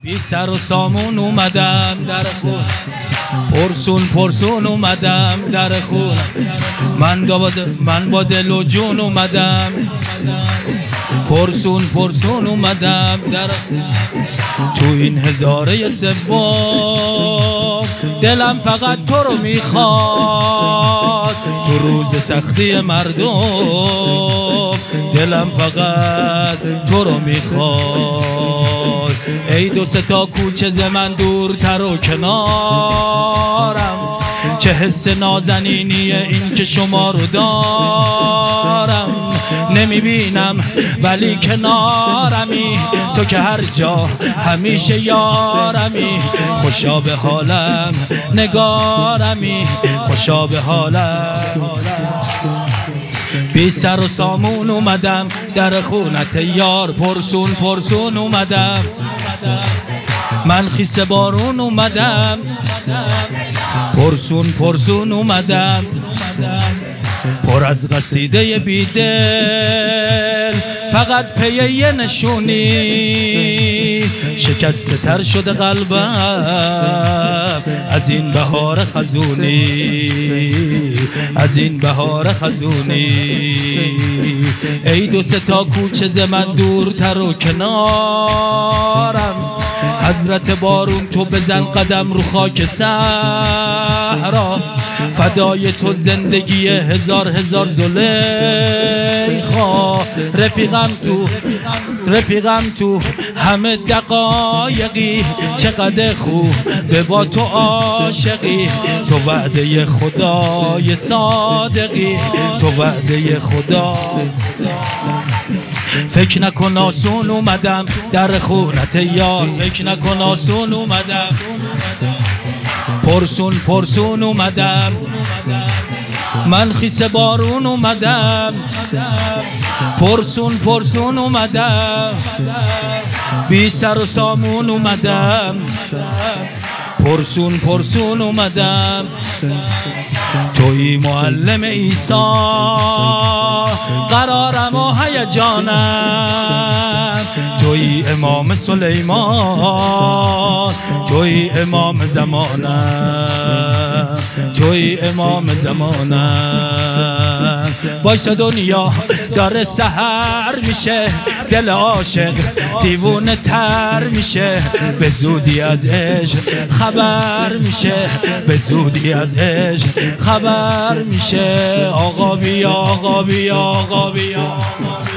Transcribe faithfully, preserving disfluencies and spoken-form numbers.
بی سر و سامون اومدم در خون، پرسون پرسون اومدم در خون. من با من با دل و جون اومدم، پرسون پرسون اومدم در خون. تو این هزاره سوم دلم فقط تو رو میخواد. تو روز سختی مردم دلم فقط تو رو میخواد. ای دو سه تا کوچه ز من دورتر و کنارم، چه حس نازنینیه این که شما رو دارم. نمیبینم ولی کنارمی، تو که هر جا همیشه یارمی. خوشا به حالم نگارمی، خوشا به حالم. بی سر و سامون اومدم در خونت یار، پرسون پرسون اومدم. من خیس بارون اومدم، پرسون پرسون اومدم. پر از قصیده بیدل، فقط پی یه نشونی. شکسته تر شده قلبم از این بهار خزونی، از این بهار خزونی. ای دو سه تا کوچه ز من دورتر و کنارم، حضرت بارون تو بزن قدم رو خاک صحرا. فدای تو زندگی هزار هزار زلیخا. رفیقم تو رفیقم تو همه دقایقی، چقدر خوب به با تو عاشقی. تو وعده خدای صادقی، تو وعده خدا. فکر نکن آسون اومدم در خونت یار، فکر نکن آسون اومدم. پرسون پرسون اومدم، من خیس بارون اومدم. پرسون پرسون اومدم، بی سر و سامون اومدم. پرسون پرسون اومدم. توی معلم عیسی، قرارم و هیجانم. توی امام سلیمان، توی امام زمانم، توی امام زمانم. وایسا دنیا داره سحر میشه، دل عاشق دیوونه تر میشه. به زودی از عشق خبر میشه، به زودی از عشق خبر میشه. آقا بیا آقا بیا آقا بیا.